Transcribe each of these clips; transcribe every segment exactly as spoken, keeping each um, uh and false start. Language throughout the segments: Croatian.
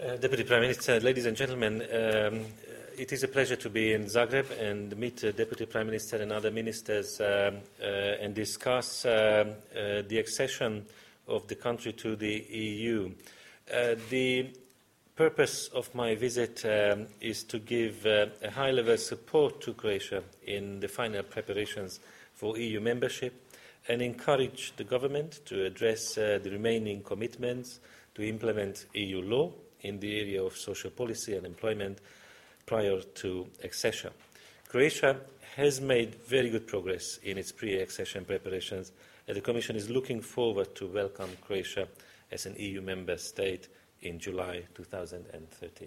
Uh, Deputy Prime Minister, ladies and gentlemen, um, it is a pleasure to be in Zagreb and meet the Deputy Prime Minister and other ministers um, uh, and discuss uh, uh, the accession of the country to the E U. Uh, the purpose of my visit um, is to give uh, a high-level support to Croatia in the final preparations for E U membership and encourage the government to address uh, the remaining commitments to implement E U law in the area of social policy and employment prior to accession. Croatia has made very good progress in its pre-accession preparations, and the Commission is looking forward to welcome Croatia as an E U member state in July two thousand thirteen.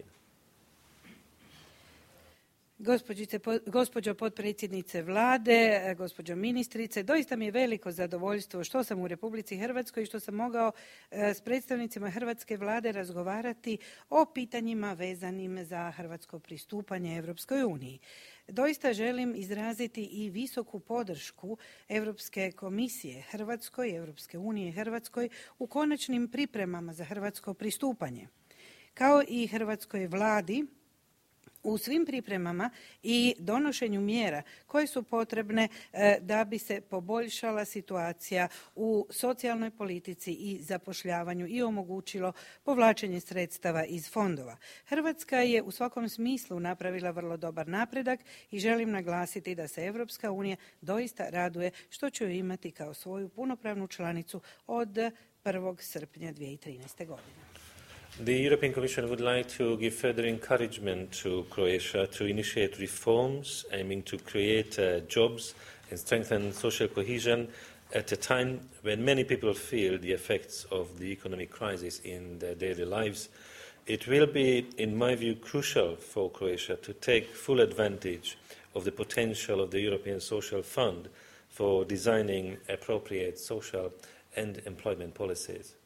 Gospođo potpredsjednice vlade, gospođo ministrice, doista mi je veliko zadovoljstvo što sam u Republici Hrvatskoj i što sam mogao s predstavnicima hrvatske vlade razgovarati o pitanjima vezanim za hrvatsko pristupanje Europskoj uniji. Doista želim izraziti i visoku podršku Europske komisije Hrvatskoj, Europske unije Hrvatskoj u konačnim pripremama za hrvatsko pristupanje, kao i hrvatskoj vladi u svim pripremama i donošenju mjera koje su potrebne e, da bi se poboljšala situacija u socijalnoj politici i zapošljavanju i omogućilo povlačenje sredstava iz fondova. Hrvatska je u svakom smislu napravila vrlo dobar napredak i želim naglasiti da se Europska unija doista raduje što će ju imati kao svoju punopravnu članicu od prvog srpnja dvije tisuće trinaeste. godine. The European Commission would like to give further encouragement to Croatia to initiate reforms aiming to create uh, jobs and strengthen social cohesion at a time when many people feel the effects of the economic crisis in their daily lives. It will be, in my view, crucial for Croatia to take full advantage of the potential of the European Social Fund for designing appropriate social and employment policies.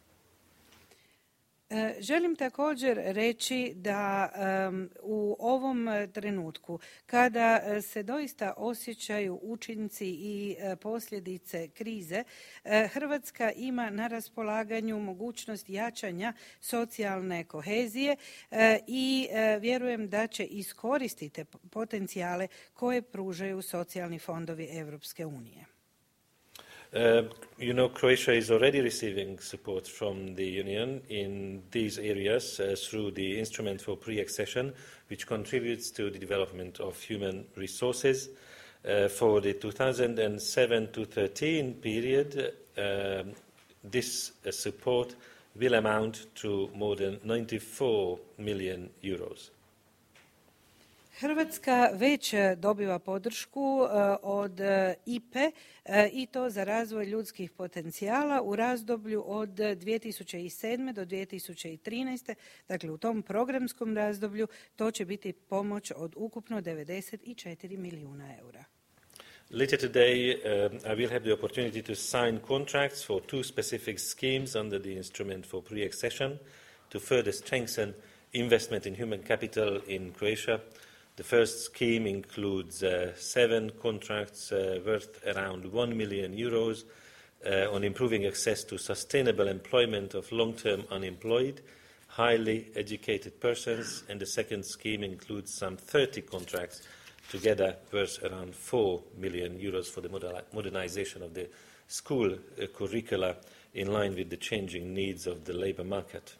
Želim također reći da um, u ovom trenutku kada se doista osjećaju učinci i uh, posljedice krize, uh, Hrvatska ima na raspolaganju mogućnost jačanja socijalne kohezije uh, i uh, vjerujem da će iskoristiti potencijale koje pružaju socijalni fondovi Europske unije. Uh, you know, Croatia is already receiving support from the Union in these areas uh, through the Instrument for Pre-Accession, which contributes to the development of human resources. Uh, for the two thousand seven to thirteen period, uh, this uh, support will amount to more than ninety-four million euros. Hrvatska već dobiva podršku od I P E i to za razvoj ljudskih potencijala u razdoblju od dvije tisuće sedme do dvije tisuće trinaeste. Dakle, u tom programskom razdoblju to će biti pomoć od ukupno devedeset četiri milijuna eura. Later today, uh, I will have the opportunity to sign contracts for two specific schemes under the Instrument for Pre-Accession to further strengthen investment in human capital in Croatia. The first scheme includes uh, seven contracts uh, worth around one million euros uh, on improving access to sustainable employment of long-term unemployed, highly educated persons, and the second scheme includes some thirty contracts together worth around four million euros for the modernization of the school uh, curricula in line with the changing needs of the labor market.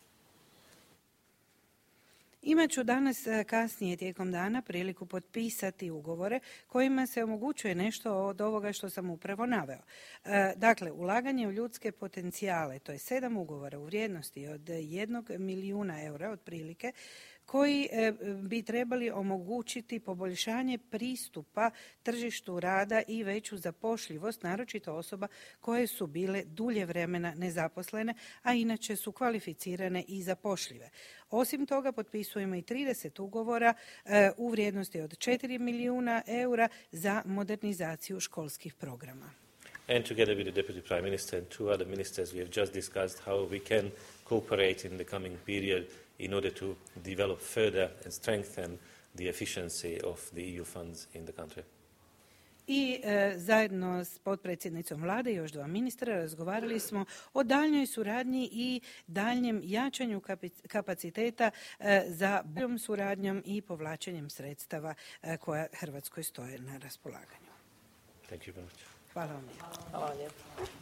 Imaću danas kasnije tijekom dana priliku potpisati ugovore kojima se omogućuje nešto od ovoga što sam upravo naveo. Dakle, ulaganje u ljudske potencijale, to je sedam ugovora u vrijednosti od jednog milijuna eura otprilike, koji bi trebali omogućiti poboljšanje pristupa tržištu rada i veću zapošljivost, naročito osoba koje su bile dulje vremena nezaposlene, a inače su kvalificirane i zapošljive. Osim toga, potpisujemo i trideset ugovora u vrijednosti od četiri milijuna eura za modernizaciju školskih programa. And together with the Deputy Prime Minister and two other ministers, we have just discussed how we can cooperate in the coming period in order to develop further and strengthen the efficiency of the E U funds in the country. I e, zajedno s potpredsjednicom vlade i još dva ministra razgovarali smo o daljnjoj suradnji i daljnjem jačanju kapaciteta e, za boljom suradnjom i povlačenjem sredstava e, koja Hrvatskoj stoje na raspolaganju. Thank you very much. Hvala vam lijepo. Hvala lijepo.